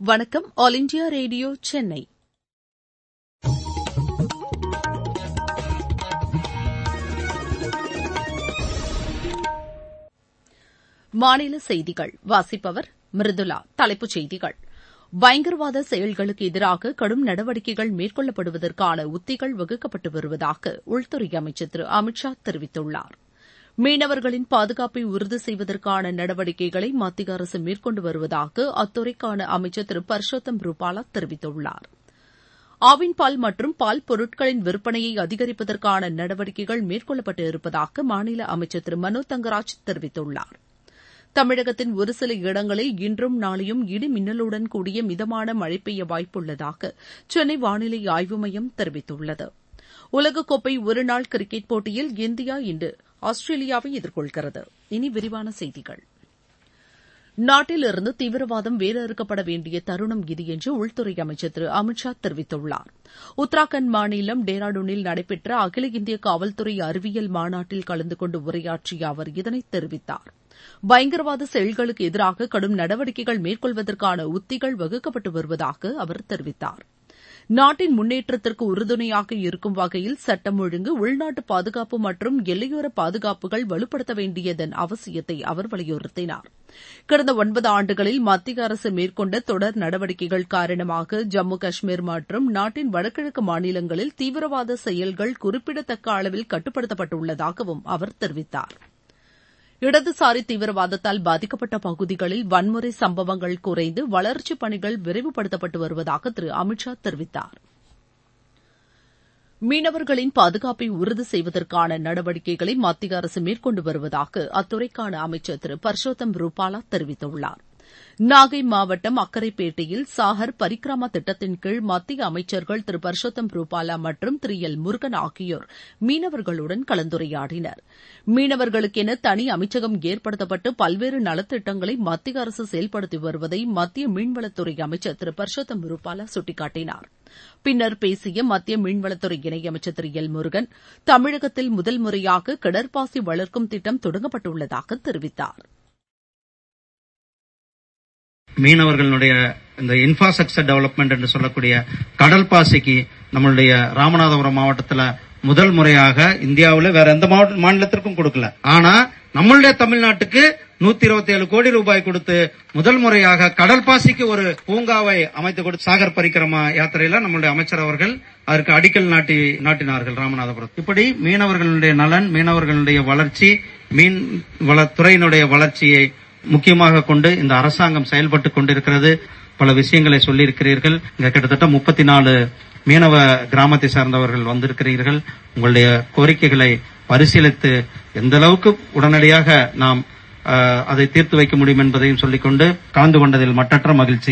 வணக்கம். All India Radio Chennai. மாநில செய்திகள் வாசிப்பவர் மிருதுளா. தலைப்புச் செய்திகள்: பயங்கரவாத செயல்களுக்கு எதிராக கடும் நடவடிக்கைகள் மேற்கொள்ளப்படுவதற்கான உத்திகள் வகுக்கப்பட்டு வருவதாக உள்துறை அமைச்சர் திரு அமித் ஷா தெரிவித்துள்ளார். மீனவர்களின் பாதுகாப்பை உறுதி செய்வதற்கான நடவடிக்கைகளை மத்திய அரசு மேற்கொண்டு வருவதாக அத்துறைக்கான அமைச்சர் திரு பர்ஷோத்தம் ரூபாலா தெரிவித்துள்ளார். ஆவின் பால் மற்றும் பால் பொருட்களின் விற்பனையை அதிகரிப்பதற்கான நடவடிக்கைகள் மேற்கொள்ளப்பட்டு இருப்பதாக மாநில அமைச்சர் திரு மனோ தங்கராஜ் தெரிவித்துள்ளார். தமிழகத்தின் ஒரு சில இடங்களில் இன்றும் நாளையும் இடி மின்னலுடன் கூடிய மிதமான மழை பெய்ய வாய்ப்புள்ளதாக சென்னை வானிலை ஆய்வு மையம் தெரிவித்துள்ளது. உலகக்கோப்பை ஒருநாள் கிரிக்கெட் போட்டியில் இந்தியா இன்று ஆஸ்திரேலியாவை எதிர்கொள்கிறது. இனி விரிவான செய்திகள். நாட்டிலிருந்து தீவிரவாதம் வேரறுக்கப்பட வேண்டிய தருணம் இது என்று உள்துறை அமைச்சர் திரு அமித் ஷா தெரிவித்துள்ளார். உத்தராகண்ட் மாநிலம் டேராடூனில் நடைபெற்ற அகில இந்திய காவல்துறை அறிவியல் மாநாட்டில் கலந்து கொண்டு உரையாற்றிய அவர் இதனை தெரிவித்தார். பயங்கரவாத செயல்களுக்கு எதிராக கடும் நடவடிக்கைகள் மேற்கொள்வதற்கான உத்திகள் வகுக்கப்பட்டு வருவதாக அவர் தெரிவித்தார். நாட்டின் முன்னேற்றத்திற்கு உறுதுணையாக இருக்கும் வகையில் சட்டம் ஒழுங்கு, உள்நாட்டு பாதுகாப்பு மற்றும் எல்லையோர பாதுகாப்புகள் வலுப்படுத்த வேண்டியதன் அவசியத்தை அவர் வலியுறுத்தினார். கடந்த 9 ஆண்டுகளில் மத்திய அரசு மேற்கொண்ட தொடர் நடவடிக்கைகள் காரணமாக ஜம்மு காஷ்மீர் மற்றும் நாட்டின் வடகிழக்கு மாநிலங்களில் தீவிரவாத செயல்கள் குறிப்பிடத்தக்க அளவில் கட்டுப்படுத்தப்பட்டுள்ளதாகவும் அவர் தெரிவித்தார். இடதுசாரி தீவிரவாதத்தால் பாதிக்கப்பட்ட பகுதிகளில் வன்முறை சம்பவங்கள் குறைந்து வளர்ச்சிப் பணிகள் விரைவுபடுத்தப்பட்டு வருவதாக திரு அமித் ஷா தெரிவித்தார். மீனவர்களின் பாதுகாப்பை உறுதி செய்வதற்கான நடவடிக்கைகளை மத்திய அரசு மேற்கொண்டு வருவதாக அத்துறைக்கான அமைச்சர் திரு பர்ஷோத்தம் ரூபாலா தெரிவித்துள்ளார். நாகை மாவட்டம் அக்கரைப்பேட்டையில் சாகர் பரிக்ரமா திட்டத்தின் கீழ் மத்திய அமைச்சர்கள் திரு பர்ஷோத்தம் ரூபாலா மற்றும் திரு எல் முருகன் ஆகியோர் மீனவர்களுடன் கலந்துரையாடினர். மீனவர்களுக்கென தனி அமைச்சகம் ஏற்படுத்தப்பட்டு பல்வேறு நலத்திட்டங்களை மத்திய அரசு செயல்படுத்தி வருவதை மத்திய மீன்வளத்துறை அமைச்சர் திரு பர்ஷோத்தம் ரூபாலா சுட்டிக்காட்டினார். பின்னர் பேசிய மத்திய மீன்வளத்துறை இணையமைச்சர் திரு எல் முருகன், தமிழகத்தில் முதல் முறையாக கடற்பாசி வளர்க்கும் திட்டம் தொடங்கப்பட்டுள்ளதாக தெரிவித்தார். மீனவர்களுடைய இந்த இன்ஃப்ராஸ்ட்ரக்சர் டெவலப்மெண்ட் என்று சொல்லக்கூடிய கடல் பாசிக்கு நம்மளுடைய ராமநாதபுரம் மாவட்டத்தில் முதல் முறையாக இந்தியாவில் வேற எந்த மாநிலத்திற்கும் கொடுக்கல. ஆனா நம்மளுடைய தமிழ்நாட்டுக்கு 127 கோடி ரூபாய் கொடுத்து முதல் முறையாக கடல் பாசிக்கு ஒரு பூங்காவை அமைத்து கொடுத்து சாகர் பரிக்கிரமா யாத்திரையில நம்மளுடைய அமைச்சர் அவர்கள் அதற்கு அடிக்கல் நாட்டினார்கள் ராமநாதபுரம். இப்படி மீனவர்களுடைய நலன், மீனவர்களுடைய வளர்ச்சி, மீன் வளத்துறையினுடைய வளர்ச்சியை முக்கியமாக கொண்டு இந்த அரசாங்கம் செயல்பட்டுக் கொண்டிருக்கிறது. பல விஷயங்களை சொல்லியிருக்கிறீர்கள். இங்க கிட்டத்தட்ட 34 மீனவ கிராமத்தை சார்ந்தவர்கள் வந்திருக்கிறீர்கள். உங்களுடைய கோரிக்கைகளை பரிசீலித்து எந்த அளவுக்கு உடனடியாக நாம் அதை தீர்த்து வைக்க முடியும் என்பதையும் சொல்லிக்கொண்டு கலந்து கொண்டதில் மட்டற்ற மகிழ்ச்சி.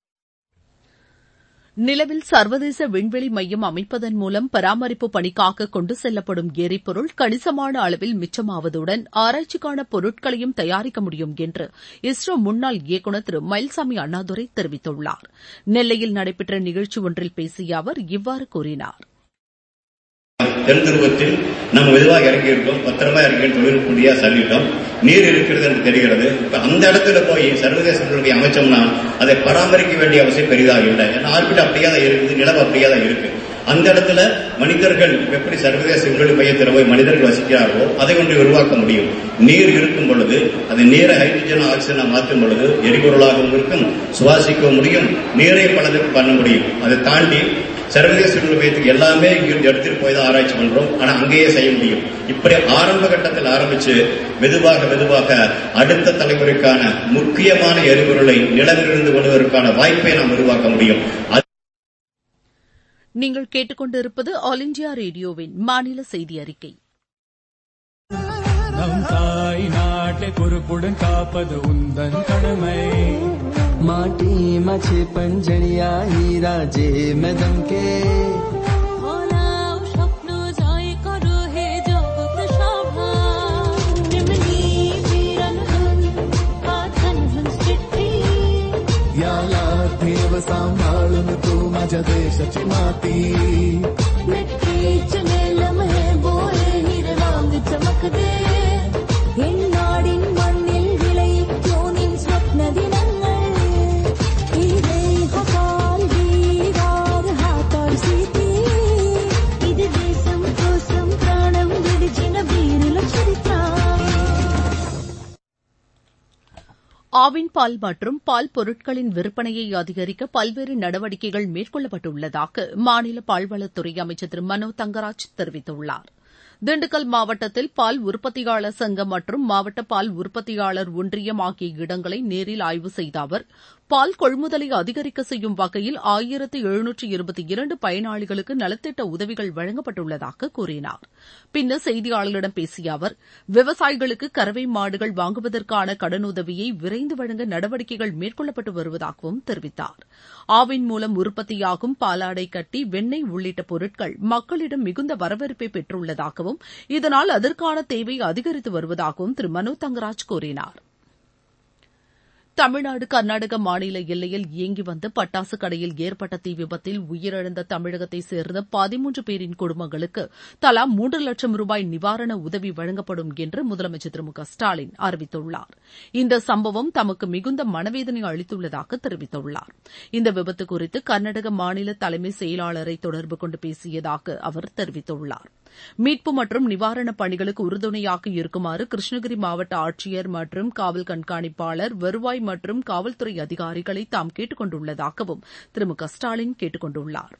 நிலவில் சர்வதேச விண்வெளி மையம் அமைப்பதன் மூலம் பராமரிப்பு பணிக்காக கொண்டு செல்லப்படும் எரிபொருள் கணிசமான அளவில் மிச்சமாவதுடன் ஆராய்ச்சிக்கான பொருட்களையும் தயாரிக்க முடியும் என்று இஸ்ரோ முன்னாள் இயக்குநர் திரு மயில்சாமி அண்ணாதுரை தெரிவித்துள்ளார். நெல்லையில் நடைபெற்ற நிகழ்ச்சி ஒன்றில் பேசிய அவர் இவ்வாறு கூறினார். தென் துருவத்தில் நம்ம மெதுவாக இறங்கியிருக்கோம், பத்திரமா இறங்கி தொழில்நுட்படியா சொல்லிட்டோம். நீர் இருக்கிறது என்று தெரிகிறது. இப்ப அந்த இடத்துல போய் சர்வதேச விண்வெளி அமைச்சோம்னா அதை பராமரிக்க வேண்டிய அவசியம் பெரிதாக இல்லை. ஏன்னா ஆர்பிட் அப்படியே தான் இருக்குது, நிலவு அப்படியே தான் இருக்கு. அந்த இடத்துல மனிதர்கள் எப்படி சர்வதேச விண்வெளி மையத்தில் போய் மனிதர்கள் வசிக்கிறார்களோ அதை ஒன்று உருவாக்க முடியும். நீர் இருக்கும் பொழுது அந்த நீரை ஹைட்ரஜன் ஆக்சிஜனா மாற்றும் பொழுது எரிபொருளாகவும் இருக்கும், சுவாசிக்கவும் முடியும், நீரை பலதுக்கு பண்ண முடியும். அதை தாண்டி சர்வதேச விண்வெளி மையத்துக்கு எல்லாமே இங்கிருந்து எடுத்துட்டு போய் தான் ஆராய்ச்சி பண்றோம். ஆனா அங்கேயே செய்ய முடியும். இப்படி ஆரம்ப கட்டத்தில் ஆரம்பிச்சு மெதுவாக அடுத்த தலைமுறைக்கான முக்கியமான எரிபொருளை நிலவிலிருந்து கொள்வதற்கான வாய்ப்பை நாம் உருவாக்க முடியும். நீங்கள் கேட்டுக்கொண்டிருப்பது ஆல் இண்டியா ரேடியோவின் மாநில செய்தி அறிக்கை. நம் தாய் நாட்டை பொறுப்புடன் காப்பது உந்தன் கடமை. माटी मछे पंजड़िया हीरा जे में दमके স্বপ্ন জয় করো হে জগৎ সভা তেমনি বীরন্ধন কাঞ্চন চিঠ্ठी याला देव सांभाळून तू माझ्या देशाची माती. नक्कीच लम्हे बोले हिरवांग चमकदे नाडिन मण्णिल विளைவிக்கும் நின் स्वप्न दिनங்கள் ஆவின் பால் மற்றும் பால் பொருட்களின் விற்பனையை அதிகரிக்க பல்வேறு நடவடிக்கைகள் மேற்கொள்ளப்பட்டுள்ளதாக மாநில பால்வளத்துறை அமைச்சர் திரு மனோ தங்கராஜ் தெரிவித்துள்ளார். திண்டுக்கல் மாவட்டத்தில் பால் உற்பத்தியாளர் சங்கம் மற்றும் மாவட்ட பால் உற்பத்தியாளர் ஒன்றியம் ஆகிய இடங்களை நேரில் ஆய்வு செய்த அவர் பால் கொள்முதலை அதிகரிக்க செய்யும் வகையில் 1722 பயனாளிகளுக்கு நலத்திட்ட உதவிகள் வழங்கப்பட்டுள்ளதாக கூறினார். பின்னர் செய்தியாளர்களிடம் பேசிய அவர் விவசாயிகளுக்கு கறவை மாடுகள் வாங்குவதற்கான கடனுதவியை விரைந்து வழங்க நடவடிக்கைகள் மேற்கொள்ளப்பட்டு வருவதாகவும் தெரிவித்தார். ஆவின் மூலம் உற்பத்தியாகும் பாலாடை கட்டி வெண்ணெய் உள்ளிட்ட பொருட்கள் மக்களிடம் மிகுந்த வரவேற்பை பெற்றுள்ளதாகவும் இதனால் அதற்கான தேவை அதிகரித்து வருவதாகவும் திரு மனோ தங்கராஜ் கூறினார். தமிழ்நாடு கர்நாடக மாநில எல்லையில் இயங்கி வந்த பட்டாசு கடையில் ஏற்பட்ட தீ விபத்தில் உயிரிழந்த தமிழகத்தைச் சேர்ந்த 13 பேரின் குடும்பங்களுக்கு தலா 3 லட்சம் ரூபாய் நிவாரண உதவி வழங்கப்படும் என்று முதலமைச்சர் திரு மு க ஸ்டாலின் அறிவித்துள்ளார். இந்த சம்பவம் தமக்கு மிகுந்த மனவேதனை அளித்துள்ளதாக தெரிவித்துள்ளார். இந்த விபத்து குறித்து கர்நாடக மாநில தலைமை செயலாளரை தொடர்பு கொண்டு பேசியதாக அவர் தெரிவித்துள்ளார். மீட்பு மற்றும் நிவாரணப் பணிகளுக்கு உறுதுணையாக இருக்குமாறு கிருஷ்ணகிரி மாவட்ட ஆட்சியர் மற்றும் காவல் கண்காணிப்பாளர், வருவாய் மற்றும் காவல்துறை அதிகாரிகளை தாம் கேட்டுக் கொண்டுள்ளதாகவும் திரு மு க ஸ்டாலின் கேட்டுக் கொண்டுள்ளார்.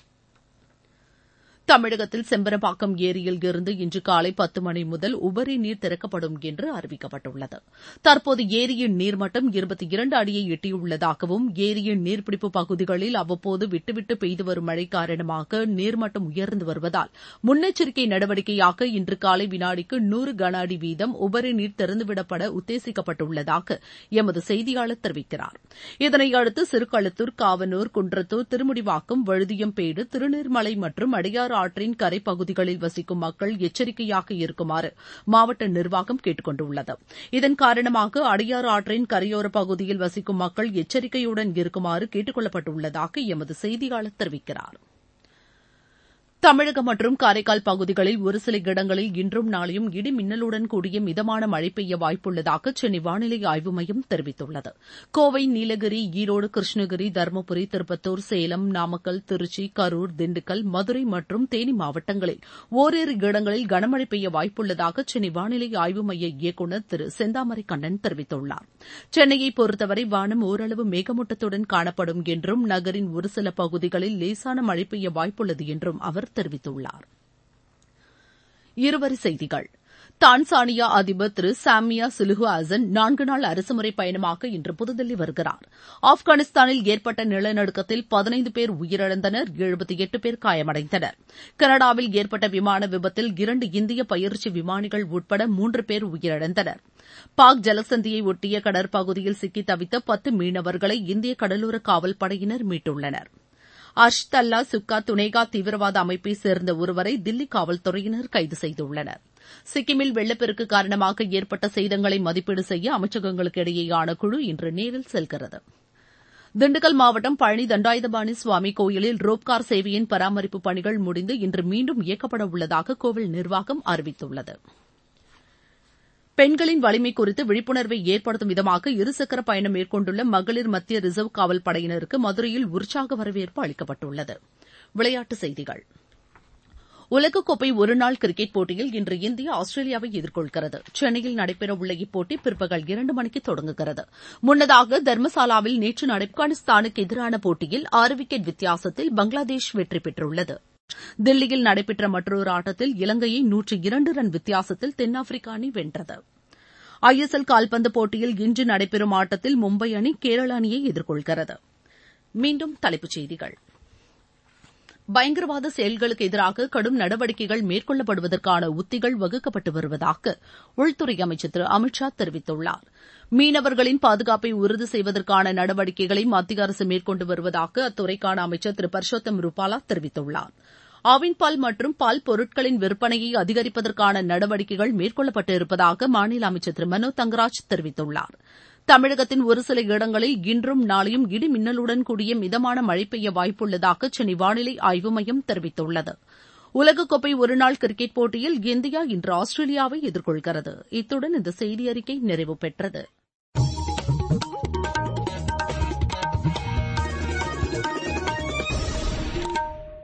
தமிழகத்தில் செம்பரம்பாக்கம் ஏரியில் இருந்து இன்று காலை 10 மணி முதல் உபரி நீர் திறக்கப்படும் என்று அறிவிக்கப்பட்டுள்ளது. தற்போது ஏரியின் நீர்மட்டம் 22 அடியை எட்டியுள்ளதாகவும் ஏரியின் நீர்பிடிப்பு பகுதிகளில் அவ்வப்போது விட்டுவிட்டு பெய்து வரும் மழை காரணமாக நீர்மட்டம் உயர்ந்து வருவதால் முன்னெச்சரிக்கை நடவடிக்கையாக இன்று காலை வினாடிக்கு 100 கன அடி வீதம் உபரி நீர் திறந்துவிடப்பட உத்தேசிக்கப்பட்டுள்ளதாக எமது செய்தியாளர் தெரிவிக்கிறார். இதனையடுத்து சிறுகளத்தூர், காவனூர், குன்றத்தூர், திருமுடிவாக்கம், வழுதியம்பேடு, திருநீர்மலை மற்றும் அடையாறு ஆற்றின் கரைப்பகுதிகளில் வசிக்கும் மக்கள் எச்சரிக்கையாக இருக்குமாறு மாவட்ட நிர்வாகம் கேட்டுக் கொண்டுள்ளது. இதன் காரணமாக அடையாறு ஆற்றின் கரையோரப் பகுதியில் வசிக்கும் மக்கள் எச்சரிக்கையுடன் இருக்குமாறு கேட்டுக் கொள்ளப்பட்டுள்ளதாக எமது செய்தியாளர் தெரிவிக்கிறார். தமிழகம் மற்றும் காரைக்கால் பகுதிகளில் ஒரு சில இடங்களில் இன்றும் நாளையும் இடி மின்னலுடன் கூடிய மிதமான மழை பெய்ய வாய்ப்புள்ளதாக சென்னை வானிலை ஆய்வு மையம் தெரிவித்துள்ளது. கோவை, நீலகிரி, ஈரோடு, கிருஷ்ணகிரி, தருமபுரி, திருப்பத்தூர், சேலம், நாமக்கல், திருச்சி, கரூர், திண்டுக்கல், மதுரை மற்றும் தேனி மாவட்டங்களில் ஓரிரு இடங்களில் கனமழை பெய்ய வாய்ப்புள்ளதாக சென்னை வானிலை ஆய்வு மைய இயக்குநர் திரு செந்தாமரை கண்ணன் தெரிவித்துள்ளார். சென்னையை பொறுத்தவரை வானம் ஓரளவு மேகமூட்டத்துடன் காணப்படும் என்றும் நகரின் ஒரு சில பகுதிகளில் லேசான மழை பெய்ய வாய்ப்புள்ளது என்றும் அவர் தெரிவித்துள்ளார். இருவரி செய்திகள். தான்சானியா அதிபர் திரு சாமியா சுலுஹு ஹசன் 4 நாள் அரசுமுறை பயணமாக இன்று புதுதில்லி வருகிறார். ஆப்கானிஸ்தானில் ஏற்பட்ட நிலநடுக்கத்தில் 15 பேர் உயிரிழந்தனர், 78 பேர் காயமடைந்தனர். கனடாவில் ஏற்பட்ட விமான விபத்தில் 2 இந்திய பயிற்சி விமானிகள் உட்பட 3 பேர் உயிரிழந்தனர். பாக் ஜலசந்தியை ஒட்டிய கடற்பகுதியில் சிக்கி தவித்த 10 மீனவர்களை இந்திய கடலோர காவல் படையினர் மீட்டுள்ளனர். அஷ்தல்லா சுக்கா துனேகா தீவிரவாத அமைப்பை சேர்ந்த ஒருவரை தில்லி காவல்துறையினர் கைது செய்துள்ளனர். சிக்கிமில் வெள்ளப்பெருக்கு காரணமாக ஏற்பட்ட சேதங்களை மதிப்பீடு செய்ய அமைச்சகங்களுக்கு இடையேயான குழு இன்று நேரில் செல்கிறது. திண்டுக்கல் மாவட்டம் பழனி தண்டாயுதபாணி சுவாமி கோயிலில் ரோப்கார் சேவையின் பராமரிப்பு பணிகள் முடிந்து இன்று மீண்டும் இயக்கப்பட உள்ளதாக கோவில் நிர்வாகம் அறிவித்துள்ளது. பெண்களின் வலிமை குறித்து விழிப்புணர்வை ஏற்படுத்தும் விதமாக இருசக்கர பயணம் மேற்கொண்டுள்ள மகளிர் மத்திய ரிசர்வ் காவல் படையினருக்கு மதுரையில் உற்சாக வரவேற்பு அளிக்கப்பட்டுள்ளது. விளையாட்டுச் செய்திகள். உலகக்கோப்பை ஒருநாள் கிரிக்கெட் போட்டியில் இன்று இந்தியா ஆஸ்திரேலியாவை எதிர்கொள்கிறது. சென்னையில் நடைபெறவுள்ள இப்போட்டி பிற்பகல் 2 மணிக்கு தொடங்குகிறது. முன்னதாக தர்மசாலாவில் நேற்று ஆப்கானிஸ்தானுக்கு எதிரான போட்டியில் 6 விக்கெட் வித்தியாசத்தில் பங்களாதேஷ் வெற்றி பெற்றுள்ளது. தில்லியில் நடைபெற்ற மற்றொரு ஆட்டத்தில் இலங்கையை 102 ரன் வித்தியாசத்தில் தென்னாப்பிரிக்க அணி வென்றது. ஐஎஸ்எல் கால்பந்து போட்டியில் இன்று நடைபெறும் ஆட்டத்தில் மும்பை அணி கேரள அணியை எதிர்கொள்கிறது. மீண்டும் தலைப்புச் செய்திகள். பயங்கரவாத செயல்களுக்கு எதிராக கடும் நடவடிக்கைகள் மேற்கொள்ளப்படுவதற்கான உத்திகள் வகுக்கப்பட்டு வருவதாக உள்துறை அமைச்சர் திரு அமித் ஷா தெரிவித்துள்ளார். மீனவர்களின் பாதுகாப்பை உறுதி செய்வதற்கான நடவடிக்கைகளை மத்திய அரசு மேற்கொண்டு வருவதாக அத்துறைக்கான அமைச்சர் திரு பர்ஷோத்தம் ரூபாலா தெரிவித்துள்ளார். ஆவின் பால் மற்றும் பால் பொருட்களின் விற்பனையை அதிகரிப்பதற்கான நடவடிக்கைகள் மேற்கொள்ளப்பட்டு இருப்பதாக மாநில அமைச்சர் திரு மனோ தங்கராஜ் தெரிவித்துள்ளார். தமிழகத்தின் ஒரு சில இடங்களில் இன்றும் நாளையும் இடி மின்னலுடன் கூடிய மிதமான மழை பெய்ய வாய்ப்புள்ளதாக சென்னை வானிலை ஆய்வு மையம் தெரிவித்துள்ளது. உலகக்கோப்பை ஒருநாள் கிரிக்கெட் போட்டியில் இந்தியா இன்று ஆஸ்திரேலியாவை எதிர்கொள்கிறது. இத்துடன் இந்த செய்தியறிக்கை நிறைவு பெற்றது.